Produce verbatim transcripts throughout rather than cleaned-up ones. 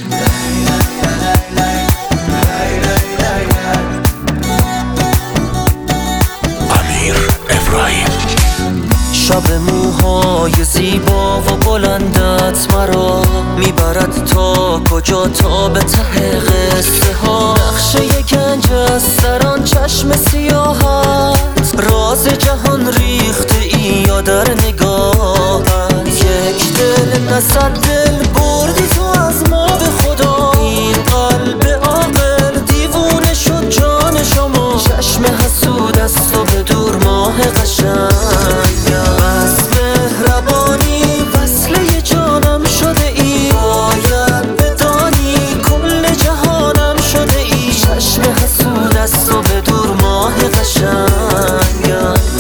امیر ابراهیم. شب موهای زیبا و بلندت مرا میبرد تا کجا، تا به ته قصه ها. نقشه گنج است در آن چشم سیاهت، راز جهان ریخته ای یا در نگاهت. یک دل نه صد دل بردی تو از ما به خدا، این قلب عاقل دیوونه شد جان شما. چشم حسود است و به دور ماه قشنگ، بس مهربانی وصله جانم شده ای. باید بدانی کل جهانم شده ای. چشم حسود است و به دور ماه قشنگ.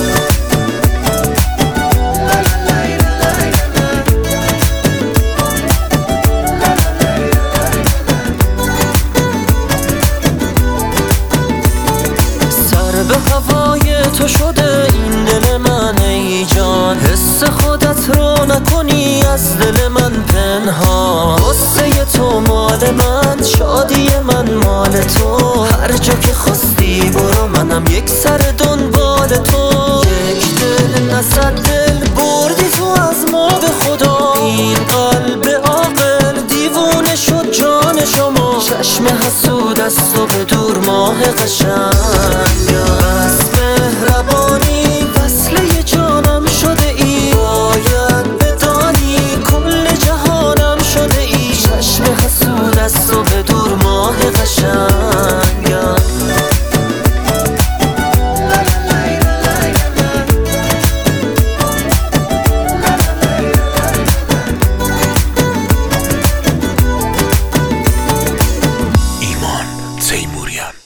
سر به هوای تو شده این دل من ای جان، حس خودت رو نکنی از دل من پنهان. غصه تو مال من، شادی من مال تو. هر جا که خواستی برو، منم یک سر دنبال تو. یک دل نه صد دل بردی تو از ما به خدا، این قلب عاقل دیوونه شد جان شما. چشم حسود است و به دور ماه قشنگ، بس مهربانی وصله جانم شده ای. باید بدانی کل جهانم شده ای. چشم حسود است و به دور ماه قشنگ. ایمان تیموریان.